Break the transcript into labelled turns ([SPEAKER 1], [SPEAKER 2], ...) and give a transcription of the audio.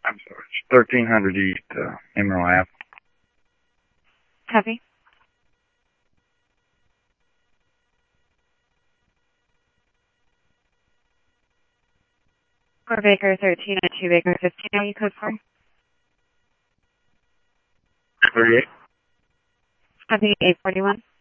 [SPEAKER 1] I'm sorry. It's 1300 East Emerald Ave.
[SPEAKER 2] Copy. For Baker 13 and 2 Baker 15, are you code for?
[SPEAKER 1] 38.
[SPEAKER 2] Copy 841.